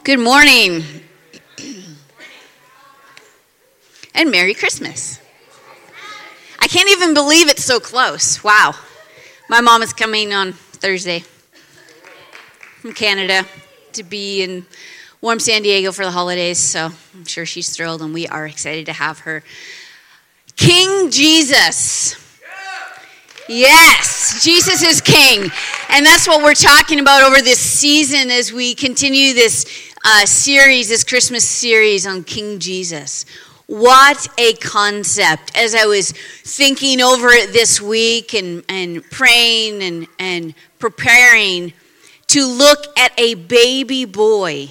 Good morning. And Merry Christmas. I can't even believe it's so close. Wow. My mom is coming on Thursday from Canada to be in warm San Diego for the holidays, so I'm sure she's thrilled, and we are excited to have her. King Jesus. Yes, Jesus is King. And that's what we're talking about over this season as we continue this series, this Christmas series on King Jesus. What a concept. As I was thinking over it this week and praying and preparing to look at a baby boy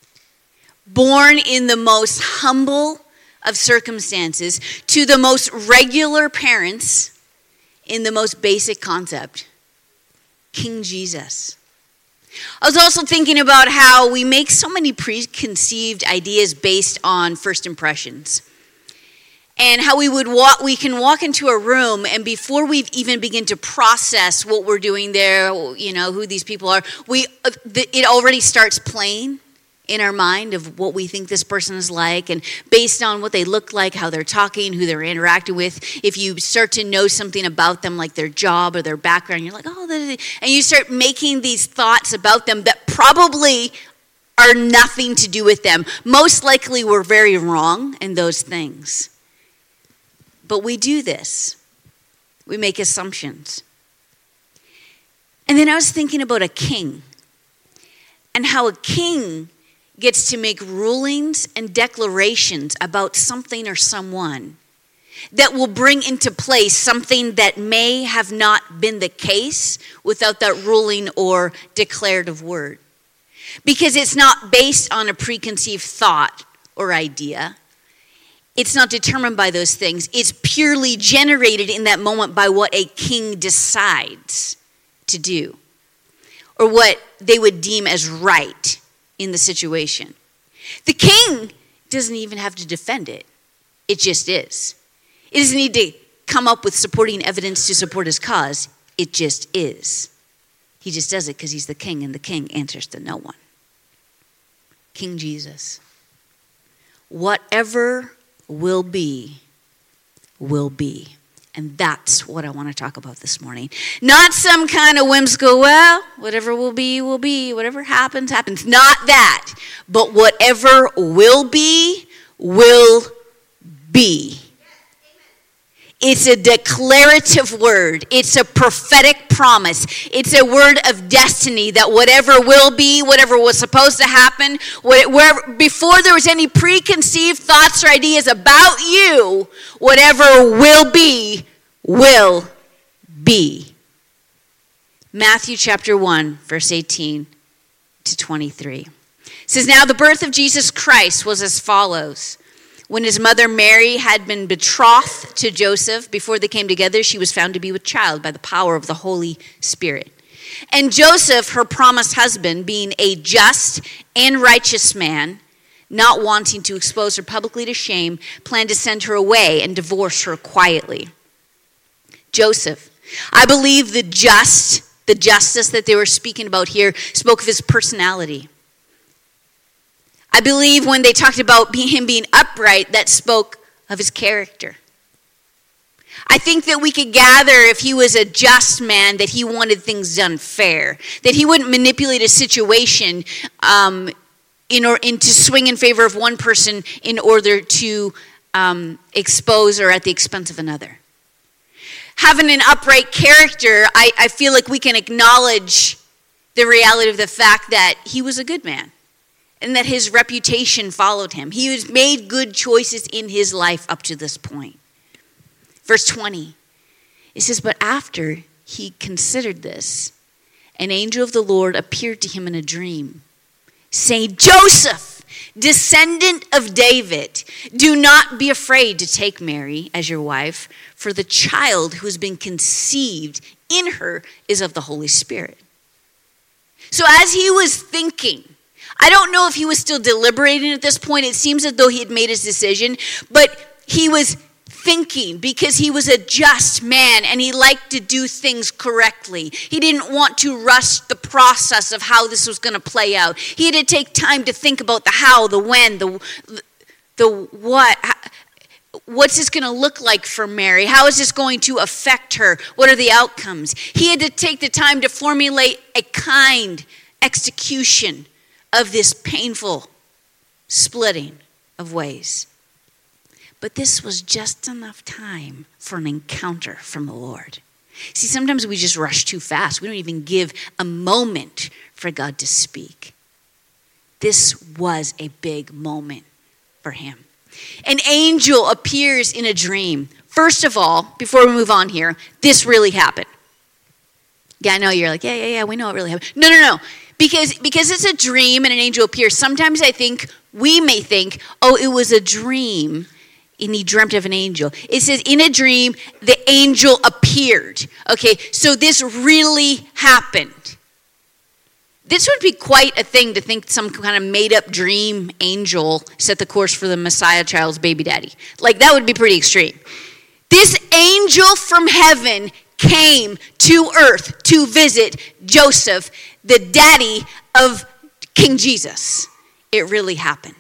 born in the most humble of circumstances to the most regular parents in the most basic concept, King Jesus. I was also thinking about how we make so many preconceived ideas based on first impressions. And how we can walk into a room, and before we even begin to process what we're doing there, who these people are, it already starts playing in our mind of what we think this person is like, and based on what they look like, how they're talking, who they're interacting with. If you start to know something about them, like their job or their background, you're like, and you start making these thoughts about them that probably are nothing to do with them. Most likely we're very wrong in those things. But we do this. We make assumptions. And then I was thinking about a king, and how a king gets to make rulings and declarations about something or someone that will bring into place something that may have not been the case without that ruling or declarative word. Because it's not based on a preconceived thought or idea. It's not determined by those things. It's purely generated in that moment by what a king decides to do, or what they would deem as right in the situation. The king doesn't even have to defend it. It just is. It doesn't need to come up with supporting evidence to support his cause. It just is. He just does it because he's the king, and the king answers to no one. King Jesus. Whatever will be, will be. And that's what I want to talk about this morning. Not some kind of whimsical, whatever will be, whatever happens, happens. Not that. But whatever will be, will be. It's a declarative word. It's a prophetic promise. It's a word of destiny that whatever will be, whatever was supposed to happen, before there was any preconceived thoughts or ideas about you, whatever will be, will be. Matthew chapter 1, verse 18 to 23. It says, "Now the birth of Jesus Christ was as follows. When his mother Mary had been betrothed to Joseph, before they came together, she was found to be with child by the power of the Holy Spirit. And Joseph, her promised husband, being a just and righteous man, not wanting to expose her publicly to shame, planned to send her away and divorce her quietly." Joseph, I believe the justice that they were speaking about here spoke of his personality. I believe when they talked about him being upright, that spoke of his character. I think that we could gather, if he was a just man, that he wanted things done fair, that he wouldn't manipulate a situation to swing in favor of one person in order to expose or at the expense of another. Having an upright character, I feel like we can acknowledge the reality of the fact that he was a good man, and that his reputation followed him. He has made good choices in his life up to this point. Verse 20, it says, "But after he considered this, an angel of the Lord appeared to him in a dream, saying, 'Joseph, descendant of David, do not be afraid to take Mary as your wife, for the child who has been conceived in her is of the Holy Spirit.'" So as he was thinking, I don't know if he was still deliberating at this point. It seems as though he had made his decision, but he was thinking because he was a just man and he liked to do things correctly. He didn't want to rush the process of how this was going to play out. He had to take time to think about the how, the when, the what. What's this going to look like for Mary? How is this going to affect her? What are the outcomes? He had to take the time to formulate a kind execution of this painful splitting of ways. But this was just enough time for an encounter from the Lord. See, sometimes we just rush too fast. We don't even give a moment for God to speak. This was a big moment for him. An angel appears in a dream. First of all, before we move on here, this really happened. Yeah, I know you're like, yeah, we know it really happened. No. Because it's a dream and an angel appears. Sometimes we may think, oh, it was a dream and he dreamt of an angel. It says in a dream, the angel appeared. Okay, so this really happened. This would be quite a thing to think some kind of made-up dream angel set the course for the Messiah child's baby daddy. Like, that would be pretty extreme. This angel from heaven came to earth to visit Joseph, the daddy of King Jesus. It really happened.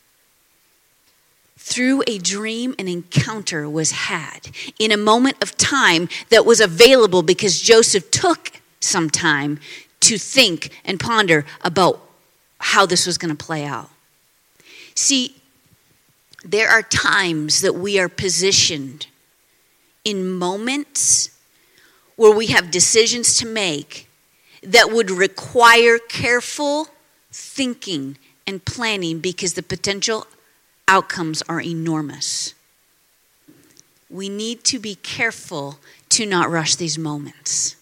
Through a dream, an encounter was had in a moment of time that was available because Joseph took some time to think and ponder about how this was going to play out. See, there are times that we are positioned in moments where we have decisions to make that would require careful thinking and planning because the potential outcomes are enormous. We need to be careful to not rush these moments.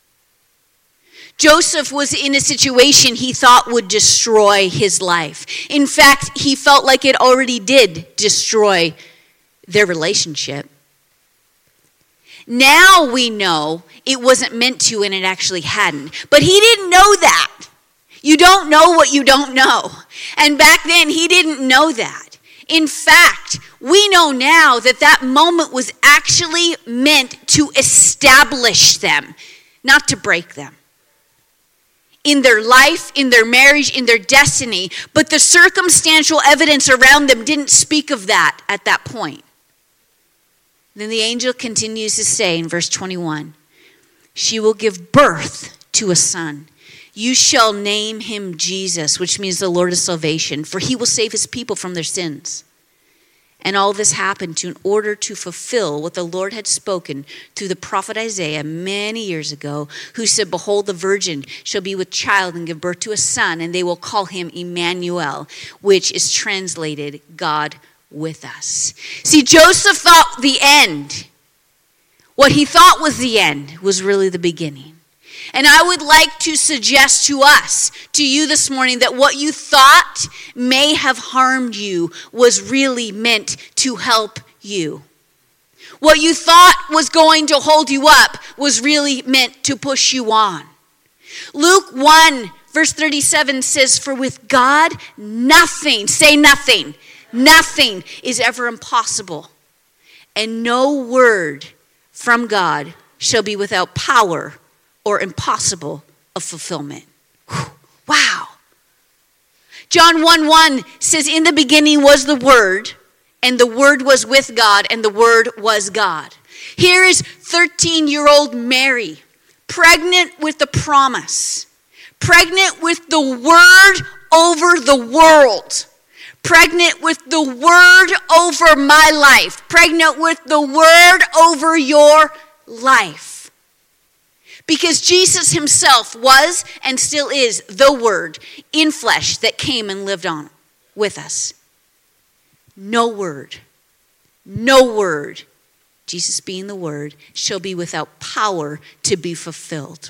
Joseph was in a situation he thought would destroy his life. In fact, he felt like it already did destroy their relationship. Now we know it wasn't meant to and it actually hadn't. But he didn't know that. You don't know what you don't know. And back then, he didn't know that. In fact, we know now that that moment was actually meant to establish them, not to break them. In their life, in their marriage, in their destiny, but the circumstantial evidence around them didn't speak of that at that point. Then the angel continues to say in verse 21, she will give birth to a son. You shall name him Jesus, which means the Lord of salvation, for he will save his people from their sins. And all this happened in order to fulfill what the Lord had spoken through the prophet Isaiah many years ago, who said, behold, the virgin shall be with child and give birth to a son, and they will call him Emmanuel, which is translated God with us. See, Joseph thought the end, what he thought was the end, was really the beginning. And I would like to suggest to us, to you this morning, that what you thought may have harmed you was really meant to help you. What you thought was going to hold you up was really meant to push you on. Luke 1, verse 37 says, for with God, nothing, say nothing, nothing is ever impossible. And no word from God shall be without power or impossible of fulfillment. Whew, wow. John 1:1 says, in the beginning was the Word, and the Word was with God, and the Word was God. Here is 13-year-old Mary, pregnant with the promise, pregnant with the Word over the world, pregnant with the Word over my life, pregnant with the Word over your life. Because Jesus himself was and still is the Word in flesh that came and lived on with us. No word, Jesus being the Word, shall be without power to be fulfilled.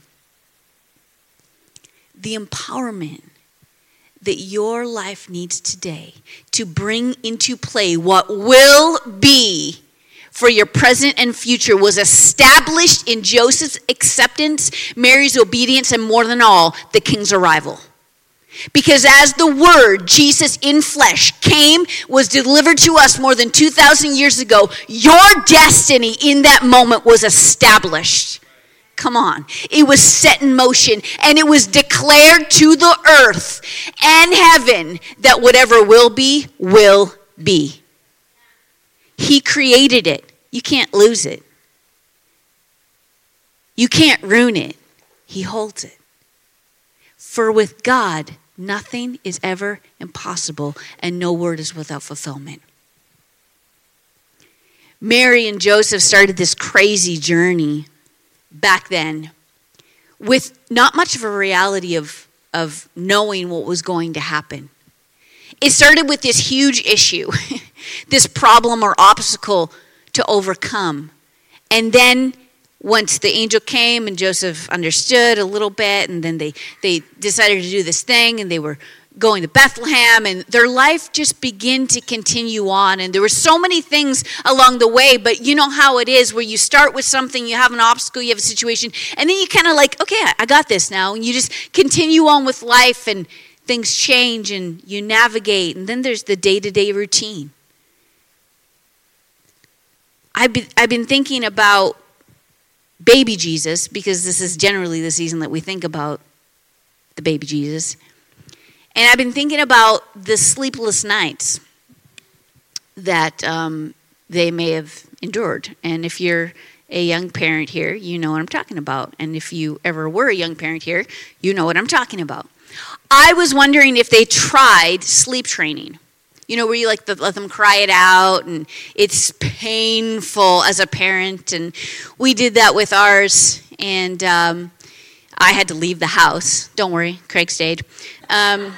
The empowerment that your life needs today to bring into play what will be for your present and future was established in Joseph's acceptance, Mary's obedience, and more than all, the king's arrival. Because as the Word, Jesus in flesh, came, was delivered to us more than 2,000 years ago, your destiny in that moment was established. Come on. It was set in motion, and it was declared to the earth and heaven that whatever will be, will be. He created it. You can't lose it. You can't ruin it. He holds it. For with God, nothing is ever impossible, and no word is without fulfillment. Mary and Joseph started this crazy journey back then with not much of a reality of knowing what was going to happen. It started with this huge issue, this problem or obstacle to overcome. And then once the angel came and Joseph understood a little bit, and then they decided to do this thing, and they were going to Bethlehem, and their life just began to continue on. And there were so many things along the way, but you know how it is where you start with something, you have an obstacle, you have a situation, and then you kind of like, okay, I got this now. And you just continue on with life, and things change, and you navigate. And then there's the day-to-day routine. I've been thinking about baby Jesus, because this is generally the season that we think about the baby Jesus. And I've been thinking about the sleepless nights that they may have endured. And if you're a young parent here, you know what I'm talking about. And if you ever were a young parent here, you know what I'm talking about. I was wondering if they tried sleep training. You know, where you let them cry it out, and it's painful as a parent. And we did that with ours, and I had to leave the house. Don't worry, Craig stayed. And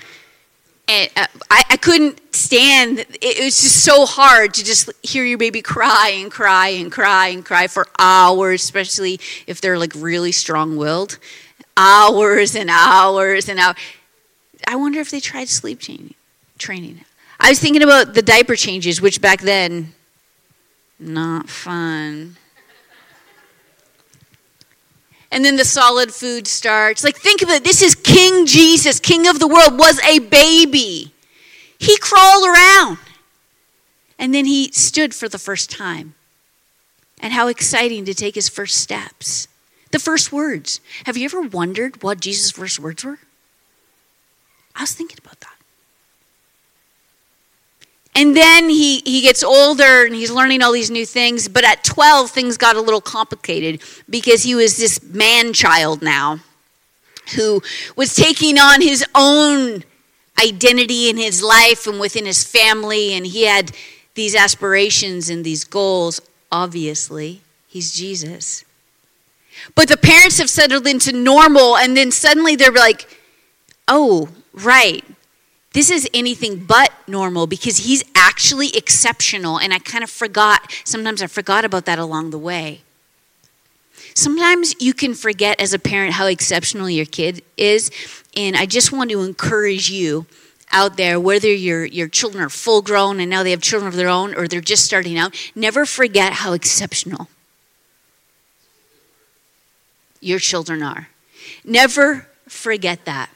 I couldn't stand, it was just so hard to just hear your baby cry and cry and cry and cry for hours, especially if they're like really strong-willed. Hours and hours and hours. I wonder if they tried sleep training. I was thinking about the diaper changes, which back then, not fun. And then the solid food starts. Like, think of it. This is King Jesus, King of the world, was a baby. He crawled around. And then he stood for the first time. And how exciting to take his first steps. The first words. Have you ever wondered what Jesus' first words were? I was thinking about that. And then he gets older, and he's learning all these new things. But at 12, things got a little complicated, because he was this man-child now who was taking on his own identity in his life and within his family. And he had these aspirations and these goals. Obviously, he's Jesus. But the parents have settled into normal, and then suddenly they're like, oh, right. This is anything but normal, because he's actually exceptional. And I kind of sometimes I forgot about that along the way. Sometimes you can forget as a parent how exceptional your kid is. And I just want to encourage you out there, whether your children are full grown and now they have children of their own, or they're just starting out, never forget how exceptional your children are. Never forget that.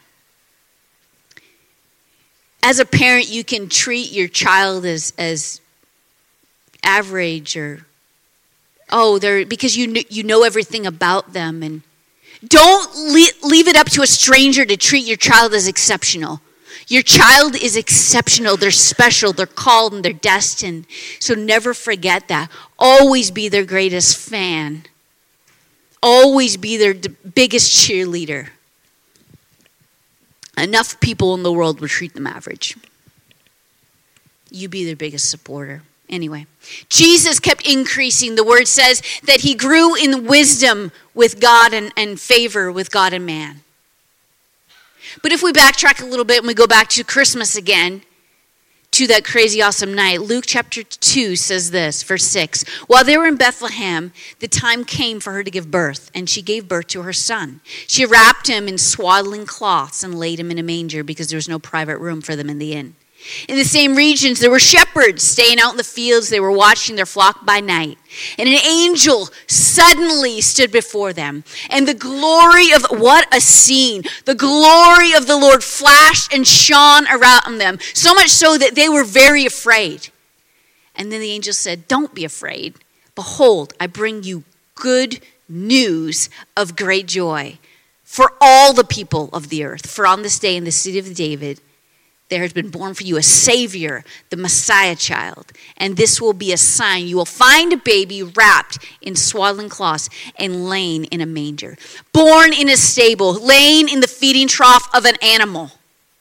As a parent, you can treat your child as average, or they're, because you know everything about them, and don't leave it up to a stranger to treat your child as exceptional. Your child is exceptional. They're special. They're called, and they're destined. So never forget that. Always be their greatest fan. Always be their biggest cheerleader. Enough people in the world will treat them average. You be their biggest supporter. Anyway, Jesus kept increasing. The word says that he grew in wisdom with God and favor with God and man. But if we backtrack a little bit and we go back to Christmas again, to that crazy awesome night, Luke chapter 2 says this, verse 6. While they were in Bethlehem, the time came for her to give birth, and she gave birth to her son. She wrapped him in swaddling cloths and laid him in a manger, because there was no private room for them in the inn. In the same regions, there were shepherds staying out in the fields. They were watching their flock by night. And an angel suddenly stood before them. And the glory of, what a scene, the glory of the Lord flashed and shone around them, so much so that they were very afraid. And then the angel said, "Don't be afraid. Behold, I bring you good news of great joy for all the people of the earth. For on this day in the city of David, there has been born for you a Savior, the Messiah child. And this will be a sign. You will find a baby wrapped in swaddling cloths and laying in a manger. Born in a stable, laying in the feeding trough of an animal."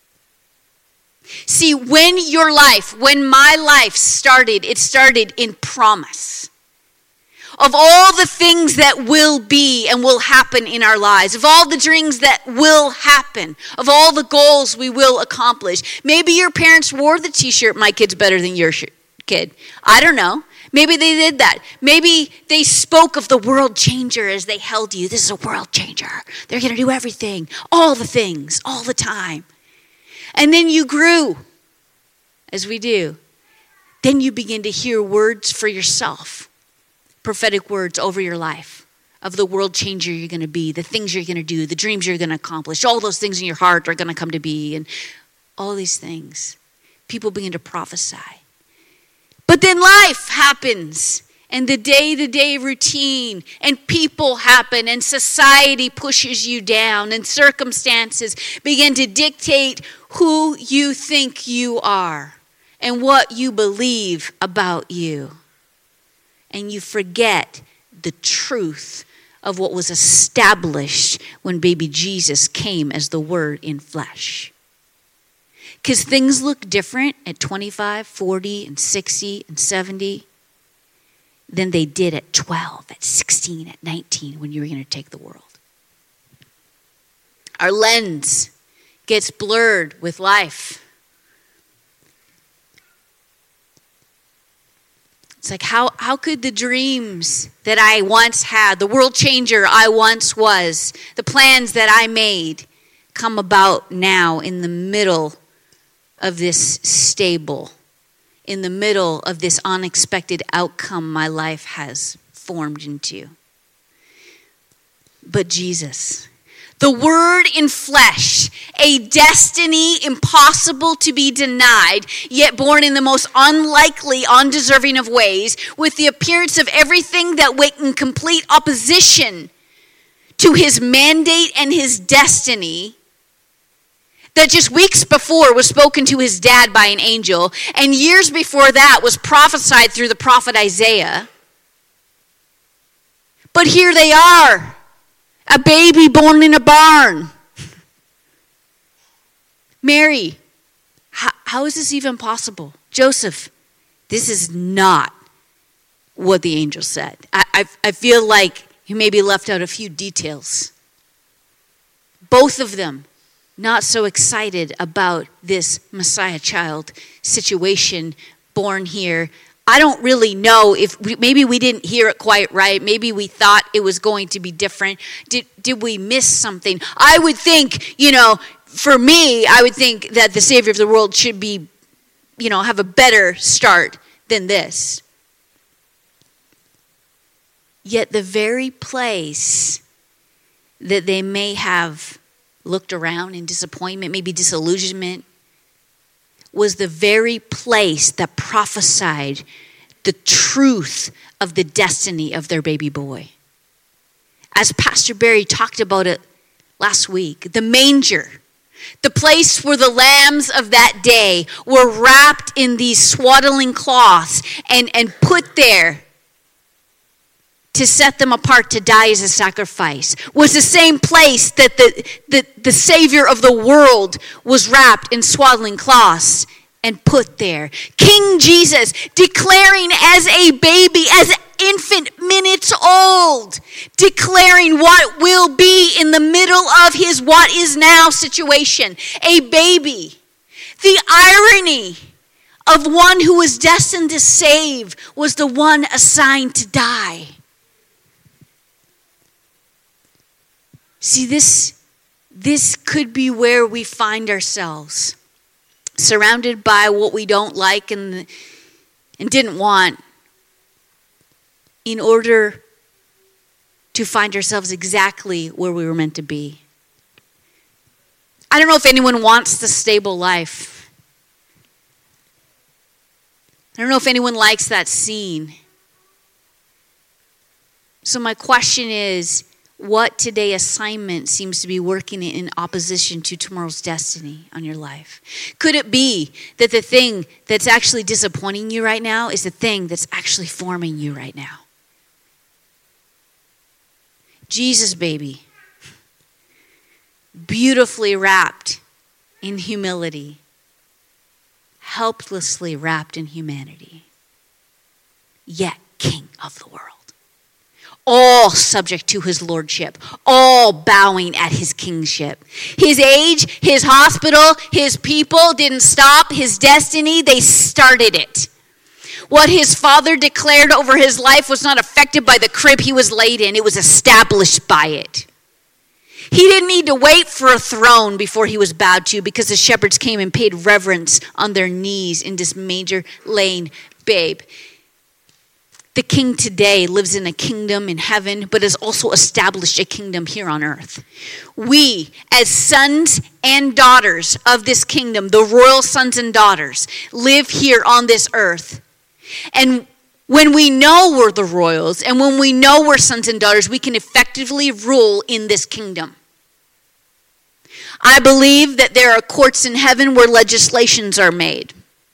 See, when my life started, it started in promise. Of all the things that will be and will happen in our lives, of all the dreams that will happen, of all the goals we will accomplish. Maybe your parents wore the t-shirt, "My kid's better than your kid." I don't know. Maybe they did that. Maybe they spoke of the world changer as they held you. This is a world changer. They're going to do everything, all the things, all the time. And then you grew, as we do. Then you begin to hear words for yourself. Prophetic words over your life of the world changer you're going to be, the things you're going to do, the dreams you're going to accomplish, all those things in your heart are going to come to be, and all these things. People begin to prophesy. But then life happens, and the day-to-day routine, and people happen, and society pushes you down, and circumstances begin to dictate who you think you are and what you believe about you. And you forget the truth of what was established when baby Jesus came as the Word in flesh. Because things look different at 25, 40, and 60, and 70 than they did at 12, at 16, at 19, when you were going to take the world. Our lens gets blurred with life. It's like, how could the dreams that I once had, the world changer I once was, the plans that I made, come about now in the middle of this stable, in the middle of this unexpected outcome my life has formed into? But Jesus, the Word in flesh, a destiny impossible to be denied, yet born in the most unlikely, undeserving of ways, with the appearance of everything that went in complete opposition to his mandate and his destiny, that just weeks before was spoken to his dad by an angel, and years before that was prophesied through the prophet Isaiah. But here they are. A baby born in a barn. Mary, how is this even possible? Joseph, this is not what the angel said. I feel like he maybe left out a few details. Both of them not so excited about this Messiah child situation born here. I don't really know if maybe we didn't hear it quite right. Maybe we thought it was going to be different. Did we miss something? I would think, for me, I would think that the Savior of the world should be, have a better start than this. Yet the very place that they may have looked around in disappointment, maybe disillusionment, was the very place that prophesied the truth of the destiny of their baby boy. As Pastor Barry talked about it last week, the manger, the place where the lambs of that day were wrapped in these swaddling cloths and put there to set them apart to die as a sacrifice, was the same place that the Savior of the world was wrapped in swaddling cloths and put there. King Jesus, declaring as a baby, as infant, minutes old, declaring what will be in the middle of his what is now situation. A baby. The irony of one who was destined to save was the one assigned to die. See, this could be where we find ourselves. surrounded by what we don't like and didn't want, in order to find ourselves exactly where we were meant to be. I don't know if anyone wants the stable life. I don't know if anyone likes that scene. So my question is, what today assignment seems to be working in opposition to tomorrow's destiny on your life? Could it be that the thing that's actually disappointing you right now is the thing that's actually forming you right now? Jesus, baby, beautifully wrapped in humility, helplessly wrapped in humanity, yet King of the world. All subject to his lordship, all bowing at his kingship. His age, his hospital, his people didn't stop his destiny, they started it. What his father declared over his life was not affected by the crib he was laid in, it was established by it. He didn't need to wait for a throne before he was bowed to, because the shepherds came and paid reverence on their knees in this manger laying babe. The king today lives in a kingdom in heaven, but has also established a kingdom here on earth. We, as sons and daughters of this kingdom, the royal sons and daughters, live here on this earth. And when we know we're the royals, and when we know we're sons and daughters, we can effectively rule in this kingdom. I believe that there are courts in heaven where legislations are made.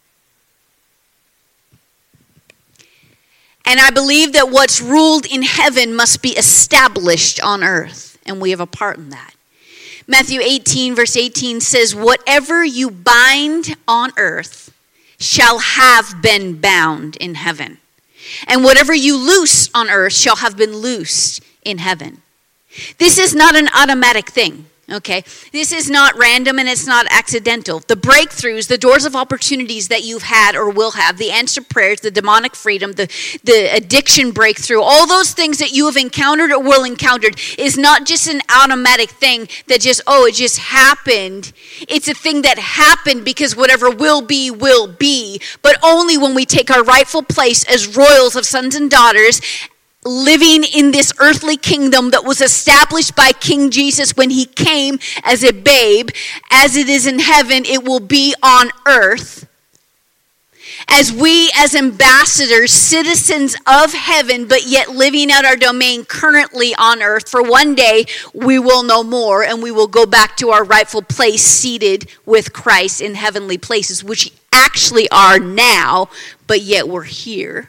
And I believe that what's ruled in heaven must be established on earth. And we have a part in that. Matthew 18, verse 18 says, whatever you bind on earth shall have been bound in heaven. And whatever you loose on earth shall have been loosed in heaven. This is not an automatic thing. Okay, this is not random and it's not accidental. The breakthroughs, the doors of opportunities that you've had or will have, the answered prayers, the demonic freedom, the addiction breakthrough, all those things that you have encountered or will encounter is not just an automatic thing that just, it just happened. It's a thing that happened because whatever will be, but only when we take our rightful place as royals of sons and daughters living in this earthly kingdom that was established by King Jesus when he came as a babe. As it is in heaven, it will be on earth. As we, as ambassadors, citizens of heaven, but yet living out our domain currently on earth, for one day we will know more and we will go back to our rightful place seated with Christ in heavenly places, which actually are now, but yet we're here.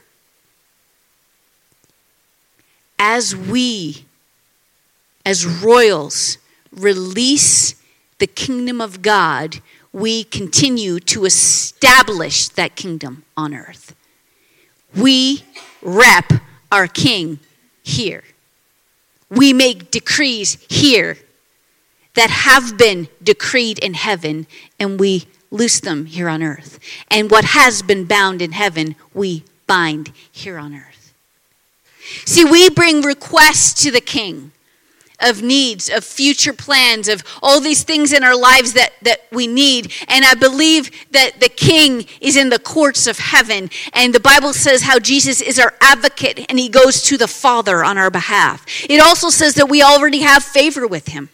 As we, as royals, release the kingdom of God, we continue to establish that kingdom on earth. We rep our king here. We make decrees here that have been decreed in heaven, and we loose them here on earth. And what has been bound in heaven, we bind here on earth. See, we bring requests to the king of needs, of future plans, of all these things in our lives that we need. And I believe that the king is in the courts of heaven. And the Bible says how Jesus is our advocate and he goes to the Father on our behalf. It also says that we already have favor with him.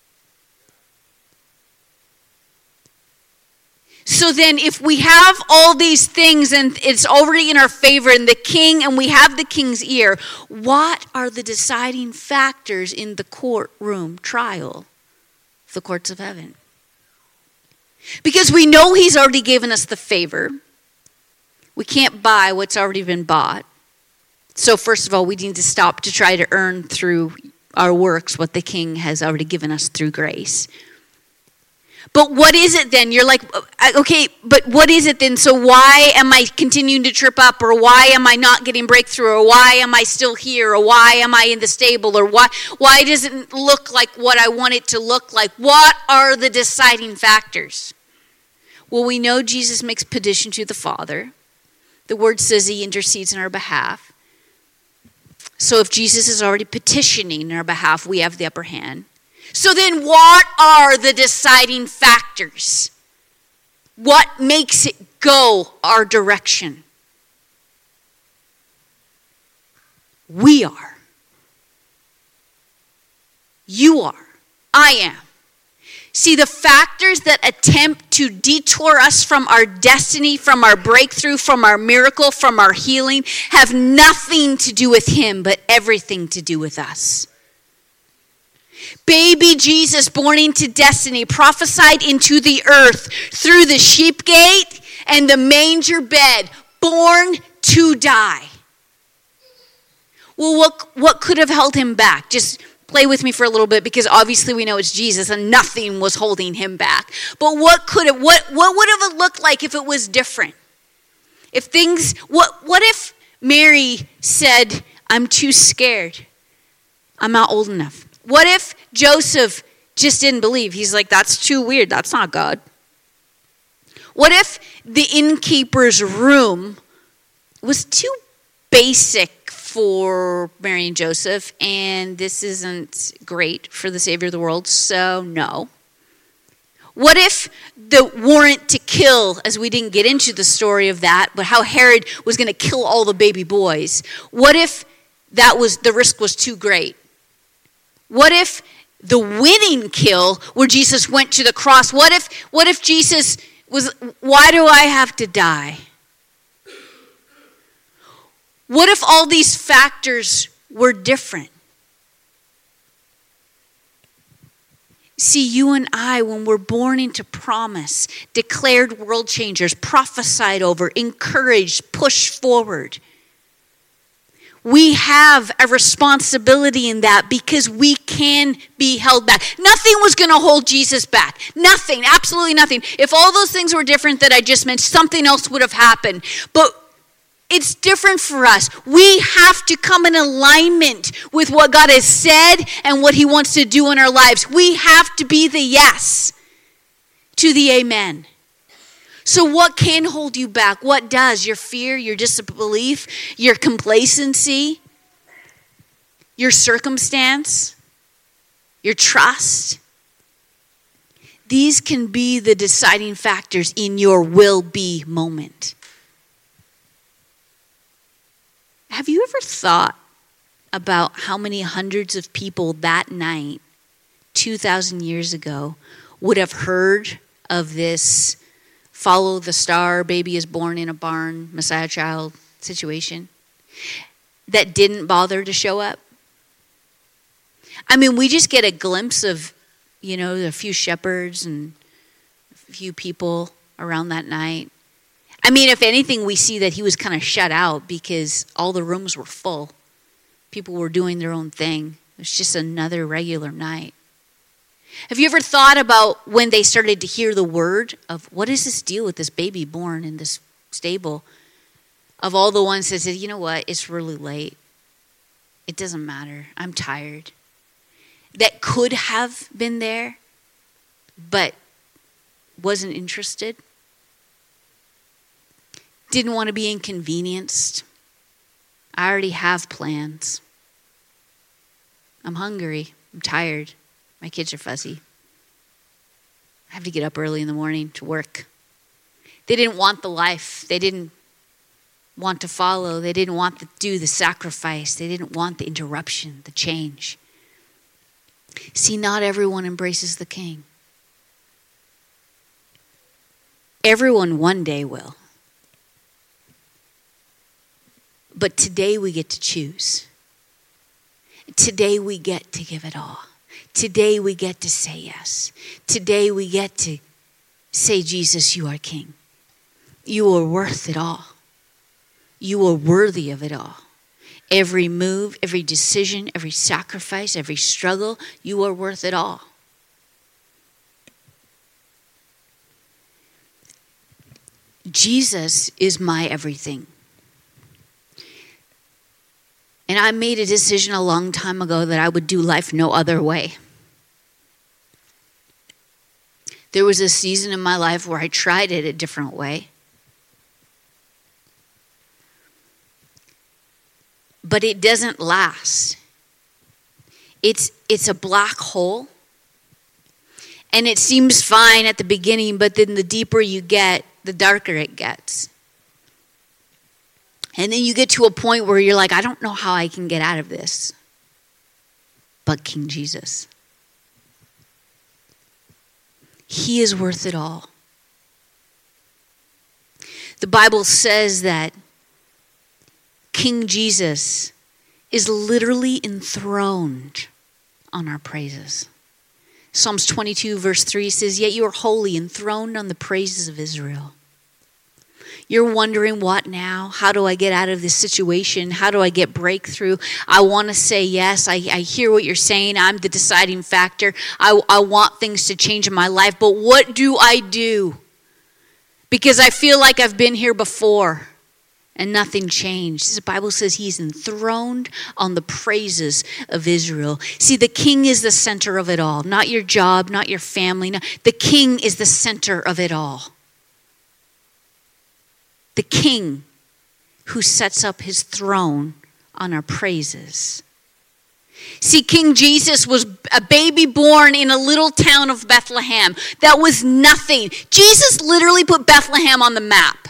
So then if we have all these things and it's already in our favor and the king and we have the king's ear, what are the deciding factors in the courtroom trial of the courts of heaven? Because we know he's already given us the favor. We can't buy what's already been bought. So first of all, we need to stop to try to earn through our works what the king has already given us through grace. But what is it then? You're like, okay, but what is it then? So why am I continuing to trip up? Or why am I not getting breakthrough? Or why am I still here? Or why am I in the stable? Or why doesn't it look like what I want it to look like? What are the deciding factors? Well, we know Jesus makes petition to the Father. The word says he intercedes on our behalf. So if Jesus is already petitioning on our behalf, we have the upper hand. So then what are the deciding factors? What makes it go our direction? We are. You are. I am. See, the factors that attempt to detour us from our destiny, from our breakthrough, from our miracle, from our healing, have nothing to do with him, but everything to do with us. Baby Jesus, born into destiny, prophesied into the earth through the sheep gate and the manger bed, born to die. Well, what could have held him back? Just play with me for a little bit, because obviously we know it's Jesus and nothing was holding him back. But what would have it looked like if it was different? What if Mary said, I'm too scared. I'm not old enough. What if Joseph just didn't believe? He's like, that's too weird. That's not God. What if the innkeeper's room was too basic for Mary and Joseph, and this isn't great for the Savior of the world, so no. What if the warrant to kill, as we didn't get into the story of that, but how Herod was going to kill all the baby boys, what if the risk was too great? What if the winning kill, where Jesus went to the cross, what if Jesus was, why do I have to die? What if all these factors were different? See, you and I, when we're born into promise, declared world changers, prophesied over, encouraged, pushed forward, we have a responsibility in that, because we can be held back. Nothing was going to hold Jesus back. Nothing, absolutely nothing. If all those things were different that I just mentioned, something else would have happened. But it's different for us. We have to come in alignment with what God has said and what he wants to do in our lives. We have to be the yes to the amen. So what can hold you back? What does? Your fear, your disbelief, your complacency, your circumstance, your trust. These can be the deciding factors in your will-be moment. Have you ever thought about how many hundreds of people that night, 2,000 years ago, would have heard of this follow the star, baby is born in a barn, Messiah child situation, that didn't bother to show up? I mean, we just get a glimpse of, a few shepherds and a few people around that night. I mean, if anything, we see that he was kind of shut out because all the rooms were full. People were doing their own thing. It was just another regular night. Have you ever thought about when they started to hear the word of, what is this deal with this baby born in this stable? Of all the ones that said, you know what, it's really late. It doesn't matter. I'm tired. That could have been there, but wasn't interested. Didn't want to be inconvenienced. I already have plans. I'm hungry. I'm tired. My kids are fussy. I have to get up early in the morning to work. They didn't want the life. They didn't want to follow. They didn't want to do the sacrifice. They didn't want the interruption, the change. See, not everyone embraces the King. Everyone one day will. But today we get to choose. Today we get to give it all. Today we get to say yes. Today we get to say, Jesus, you are King. You are worth it all. You are worthy of it all. Every move, every decision, every sacrifice, every struggle, you are worth it all. Jesus is my everything. And I made a decision a long time ago that I would do life no other way. There was a season in my life where I tried it a different way. But it doesn't last. It's a black hole. And it seems fine at the beginning, but then the deeper you get, the darker it gets. And then you get to a point where you're like, I don't know how I can get out of this. But King Jesus. He is worth it all. The Bible says that King Jesus is literally enthroned on our praises. Psalms 22 verse 3 says, yet you are holy, enthroned on the praises of Israel. You're wondering, what now? How do I get out of this situation? How do I get breakthrough? I want to say yes. I hear what you're saying. I'm the deciding factor. I want things to change in my life. But what do I do? Because I feel like I've been here before and nothing changed. The Bible says he's enthroned on the praises of Israel. See, the king is the center of it all. Not your job, not your family. The king is the center of it all. The king who sets up his throne on our praises. See, King Jesus was a baby born in a little town of Bethlehem. That was nothing. Jesus literally put Bethlehem on the map.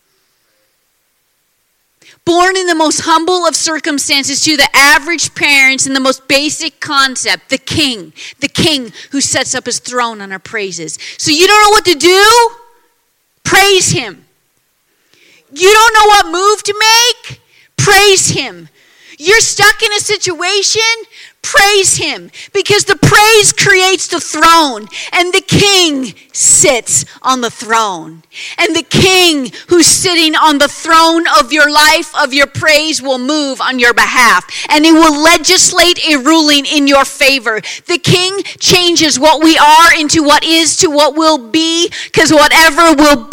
Born in the most humble of circumstances to the average parents in the most basic concept, the king who sets up his throne on our praises. So you don't know what to do? Praise him. You don't know what move to make? Praise him. You're stuck in a situation? Praise him. Because the praise creates the throne. And the king sits on the throne. And the king who's sitting on the throne of your life, of your praise, will move on your behalf. And he will legislate a ruling in your favor. The king changes what we are into what is to what will be. Because whatever will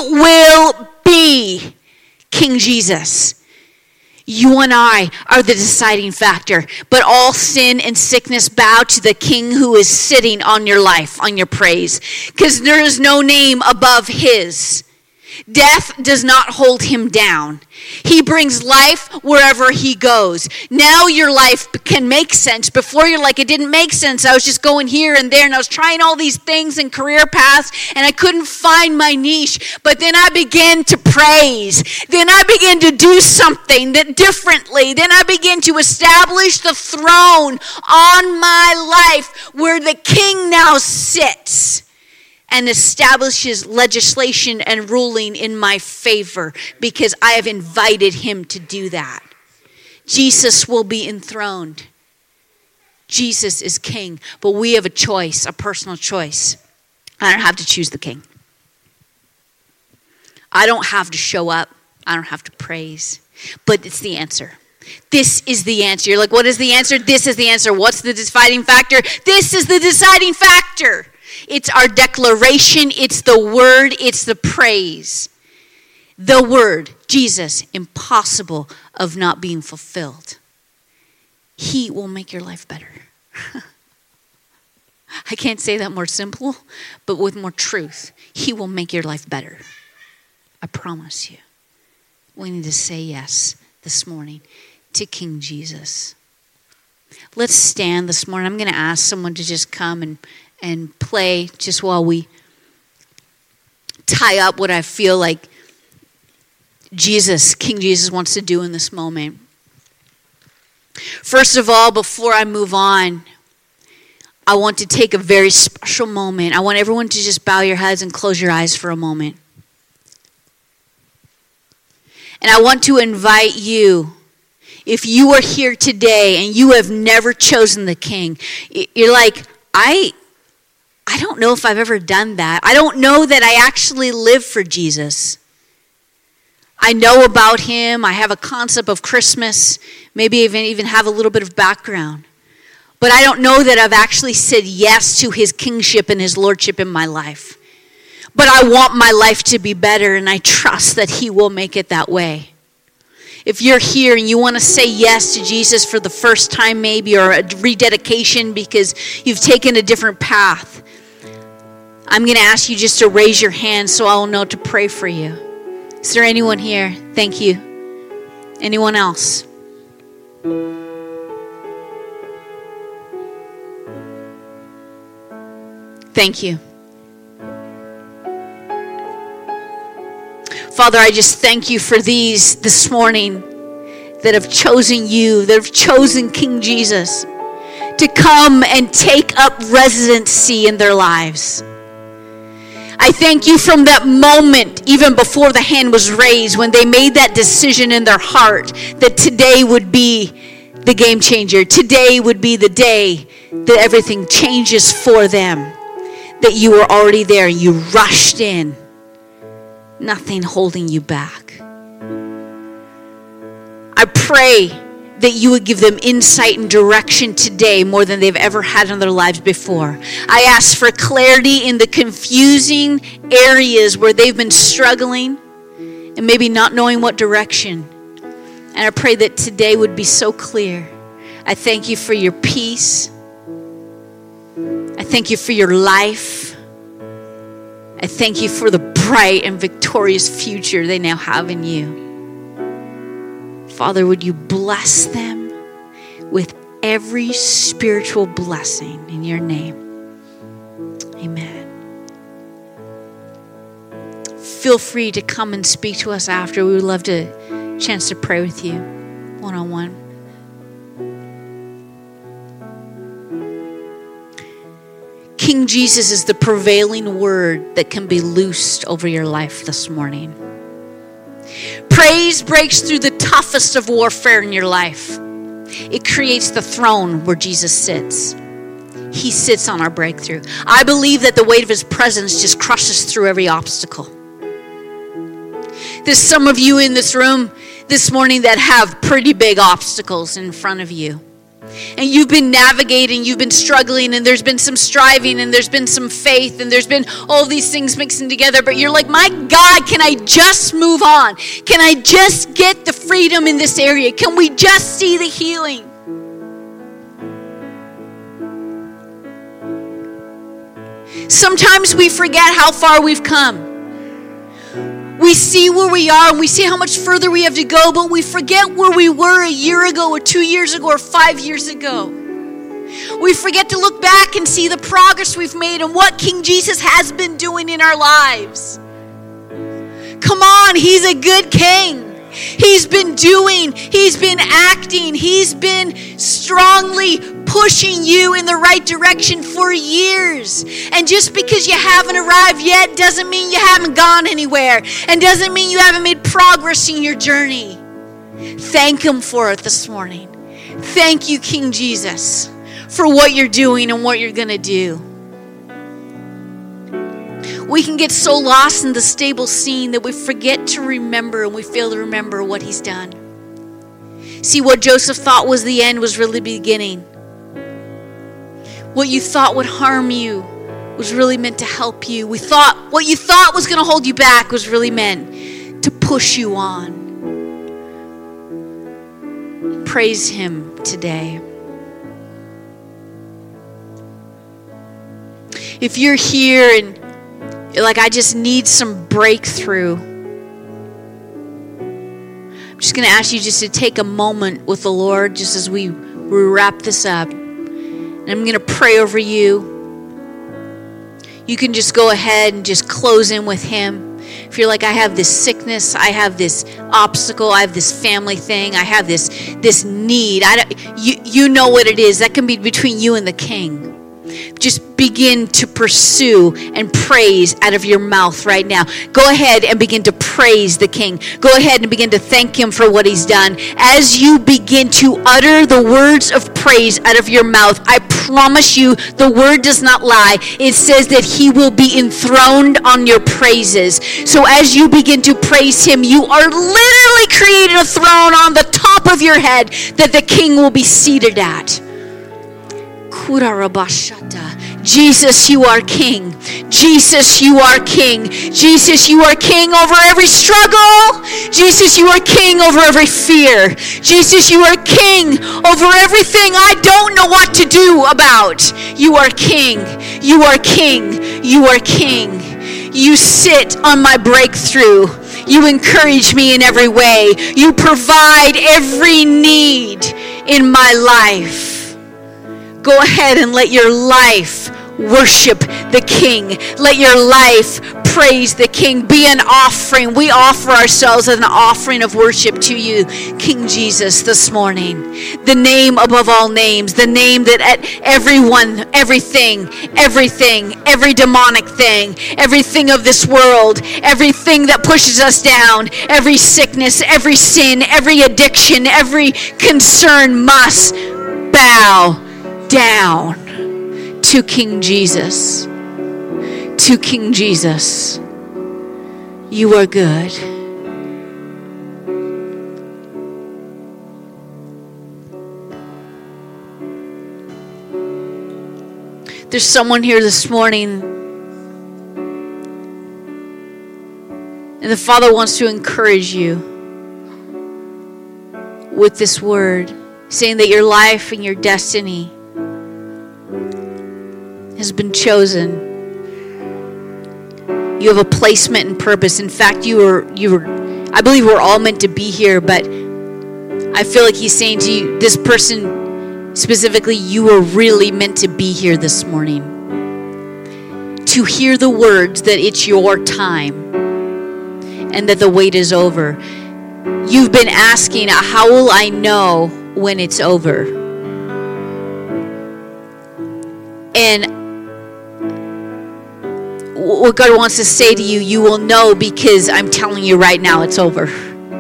be. King Jesus. You and I are the deciding factor. But all sin and sickness bow to the king who is sitting on your life, on your praise. Because there is no name above his. Death does not hold him down. He brings life wherever he goes. Now your life can make sense. Before you're like, it didn't make sense. I was just going here and there and I was trying all these things and career paths and I couldn't find my niche. But then I began to praise. Then I began to do something that differently. Then I began to establish the throne on my life where the king now sits. And establishes legislation and ruling in my favor because I have invited him to do that. Jesus will be enthroned. Jesus is king, but we have a choice, a personal choice. I don't have to choose the king. I don't have to show up. I don't have to praise, but it's the answer. This is the answer. You're like, what is the answer? This is the answer. What's the deciding factor? This is the deciding factor. It's our declaration, it's the word, it's the praise. The word, Jesus, impossible of not being fulfilled. He will make your life better. I can't say that more simple, but with more truth. He will make your life better. I promise you. We need to say yes this morning to King Jesus. Let's stand this morning. I'm going to ask someone to just come and play just while we tie up what I feel like King Jesus wants to do in this moment. First of all, before I move on, I want to take a very special moment. I want everyone to just bow your heads and close your eyes for a moment. And I want to invite you, if you are here today and you have never chosen the King, you're like, I don't know if I've ever done that. I don't know that I actually live for Jesus. I know about him. I have a concept of Christmas. Maybe even have a little bit of background. But I don't know that I've actually said yes to his kingship and his lordship in my life. But I want my life to be better, and I trust that he will make it that way. If you're here and you want to say yes to Jesus for the first time maybe, or a rededication because you've taken a different path, I'm going to ask you just to raise your hand so I'll know to pray for you. Is there anyone here? Thank you. Anyone else? Thank you. Father, I just thank you for these this morning that have chosen you, that have chosen King Jesus to come and take up residency in their lives. I thank you from that moment, even before the hand was raised, when they made that decision in their heart that today would be the game changer. Today would be the day that everything changes for them, that you were already there and you rushed in. Nothing holding you back. I pray that you would give them insight and direction today more than they've ever had in their lives before. I ask for clarity in the confusing areas where they've been struggling and maybe not knowing what direction. And I pray that today would be so clear. I thank you for your peace. I thank you for your life. I thank you for the bright and victorious future they now have in you. Father, would you bless them with every spiritual blessing in your name. Amen. Feel free to come and speak to us after. We would love to chance to pray with you one-on-one. King Jesus is the prevailing word that can be loosed over your life this morning. Praise breaks through the toughest of warfare in your life. It creates the throne where Jesus sits. He sits on our breakthrough. I believe that the weight of his presence just crushes through every obstacle. There's some of you in this room this morning that have pretty big obstacles in front of you. And you've been navigating, you've been struggling, and there's been some striving, and there's been some faith, and there's been all these things mixing together. But you're like, my God, can I just move on? Can I just get the freedom in this area? Can we just see the healing? Sometimes we forget how far we've come. We see where we are and we see how much further we have to go, but we forget where we were a year ago or 2 years ago or 5 years ago. We forget to look back and see the progress we've made and what King Jesus has been doing in our lives. Come on, he's a good king. He's been doing, he's been acting, he's been strongly pushing you in the right direction for years. And just because you haven't arrived yet doesn't mean you haven't gone anywhere, and doesn't mean you haven't made progress in your journey. Thank him for it this morning. Thank you, King Jesus, for what you're doing and what you're going to do. We can get so lost in the stable scene that we forget to remember, and we fail to remember what he's done. See, what Joseph thought was the end was really the beginning. What you thought would harm you was really meant to help you. What you thought was going to hold you back was really meant to push you on. Praise him today. If you're here and you're like, I just need some breakthrough, I'm just going to ask you just to take a moment with the Lord just as we wrap this up. And I'm going to pray over you. You can just go ahead and just close in with him. If you're like, I have this sickness, I have this obstacle, I have this family thing, I have this need. You know what it is. That can be between you and the King. Just begin to pursue and praise out of your mouth right now. Go ahead and begin to praise the King. Go ahead and begin to thank him for what he's done. As you begin to utter the words of praise out of your mouth, I promise you the word does not lie. It says that he will be enthroned on your praises. So as you begin to praise him, you are literally creating a throne on the top of your head that the King will be seated at. Jesus, you are King. Jesus, you are King. Jesus, you are King over every struggle. Jesus, you are King over every fear. Jesus, you are King over everything I don't know what to do about. You are King. You are King. You are King. You sit on my breakthrough. You encourage me in every way. You provide every need in my life. Go ahead and let your life worship the King. Let your life praise the King. Be an offering. We offer ourselves as an offering of worship to you, King Jesus, this morning. The name above all names. The name that everyone, everything, every demonic thing, everything of this world, everything that pushes us down, every sickness, every sin, every addiction, every concern must bow down to King Jesus. To King Jesus. You are good. There's someone here this morning, and the Father wants to encourage you with this word, saying that your life and your destiny has been chosen. You have a placement and purpose. In fact, you were I believe we're all meant to be here, but I feel like he's saying to you, this person specifically, you were really meant to be here this morning. To hear the words that it's your time and that the wait is over. You've been asking, how will I know when it's over? And what God wants to say to you, you will know because I'm telling you right now it's over.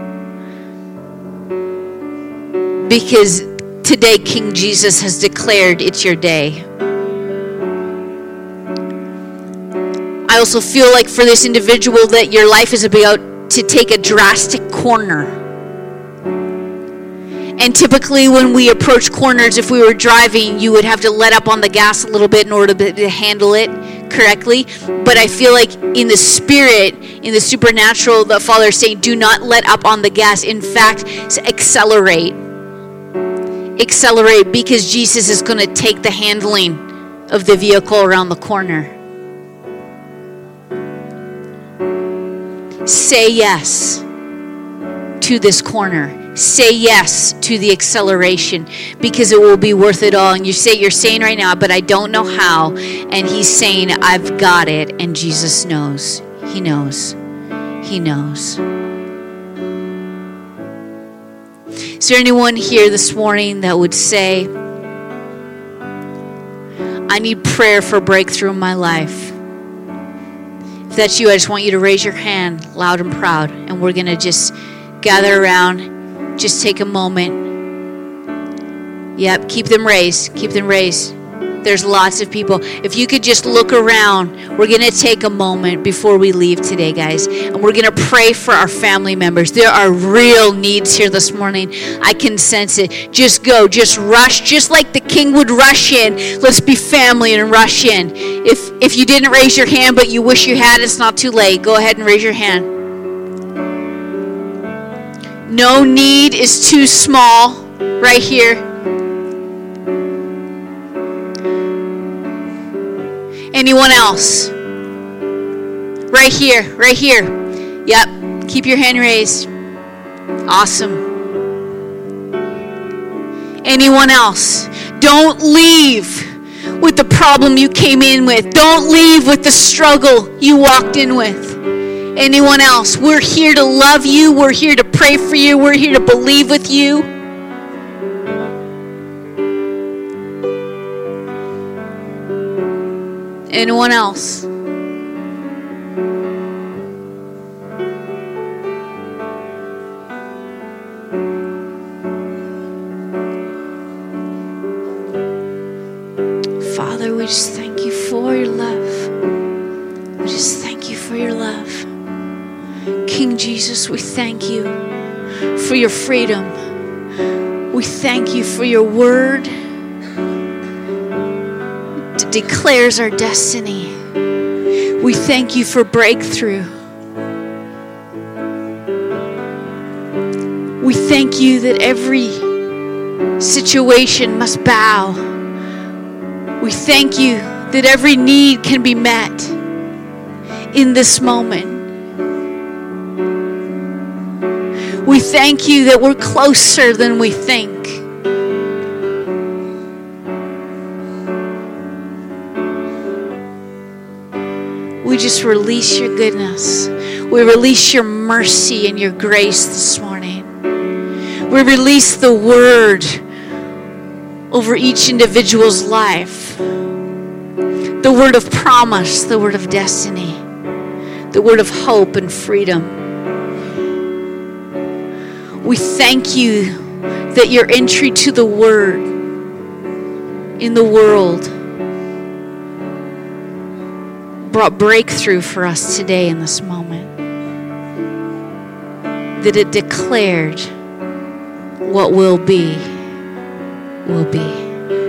Because today King Jesus has declared it's your day. I also feel like for this individual that your life is about to take a drastic corner. And typically when we approach corners, if we were driving, you would have to let up on the gas a little bit in order to handle it correctly. But I feel like in the spirit, in the supernatural, the Father is saying, do not let up on the gas. In fact, accelerate. Accelerate, because Jesus is going to take the handling of the vehicle around the corner. Say yes to this corner. Say yes to the acceleration, because it will be worth it all. And you're saying right now, but I don't know how. And he's saying, I've got it. And Jesus knows. He knows. He knows. Is there anyone here this morning that would say, I need prayer for breakthrough in my life? If that's you, I just want you to raise your hand loud and proud. And we're going to just gather around. Just take a moment. Yep, keep them raised. Keep them raised. There's lots of people. If you could just look around, we're going to take a moment before we leave today, guys. And we're going to pray for our family members. There are real needs here this morning. I can sense it. Just go. Just rush. Just like the King would rush in. Let's be family and rush in. If you didn't raise your hand, but you wish you had, it's not too late. Go ahead and raise your hand. No need is too small. Right here. Anyone else? Right here. Right here. Yep. Keep your hand raised. Awesome. Anyone else? Don't leave with the problem you came in with. Don't leave with the struggle you walked in with. Anyone else? We're here to love you. We're here to pray for you. We're here to believe with you. Anyone else? Father, we just thank you for your love. We just thank you for your love. King Jesus, we thank you for your freedom. We thank you for your word that declares our destiny. We thank you for breakthrough. We thank you that every situation must bow. We thank you that every need can be met in this moment. We thank you that we're closer than we think. We just release your goodness. We release your mercy and your grace this morning. We release the word over each individual's life. The word of promise, the word of destiny, the word of hope and freedom. We thank you that your entry to the word in the world brought breakthrough for us today in this moment. That it declared what will be, will be.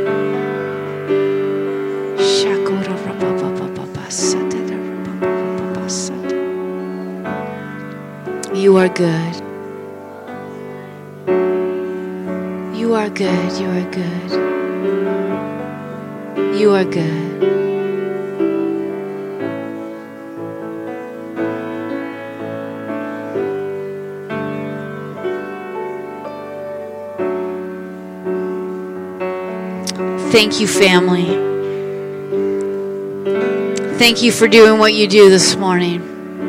You are good. You are good. You are good. You are good. Thank you, family. Thank you for doing what you do this morning.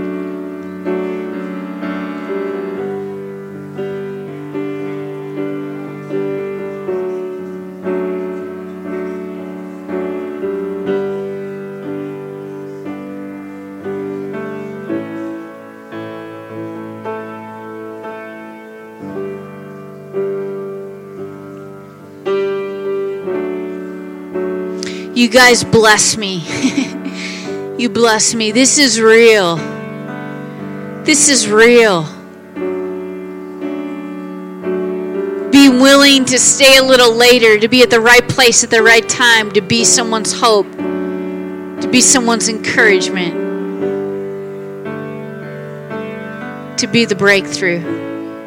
You guys bless me. You bless me. This is real. This is real. Being willing to stay a little later, to be at the right place at the right time, to be someone's hope, to be someone's encouragement, to be the breakthrough.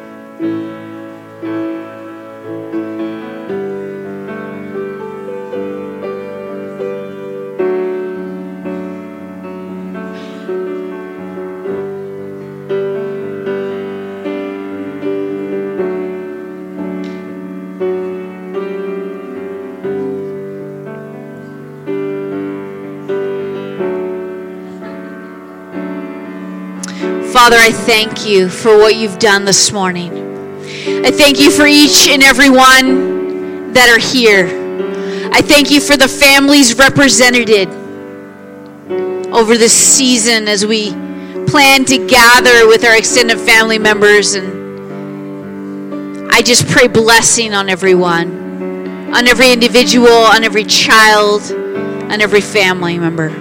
Father, I thank you for what you've done this morning. I thank you for each and every one that are here. I thank you for the families represented over this season as we plan to gather with our extended family members. And I just pray blessing on everyone, on every individual, on every child, on every family member.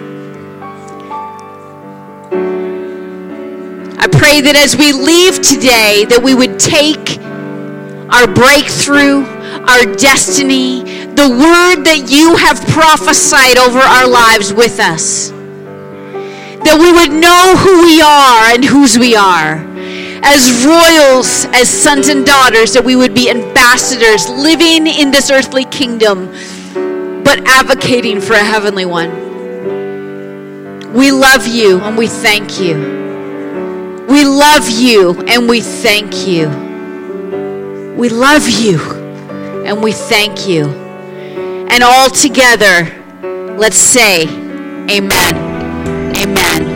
I pray that as we leave today, that we would take our breakthrough, our destiny, the word that you have prophesied over our lives with us. That we would know who we are and whose we are. As royals, as sons and daughters, that we would be ambassadors living in this earthly kingdom, but advocating for a heavenly one. We love you and we thank you. We love you and we thank you. We love you and we thank you. And all together, let's say amen. Amen.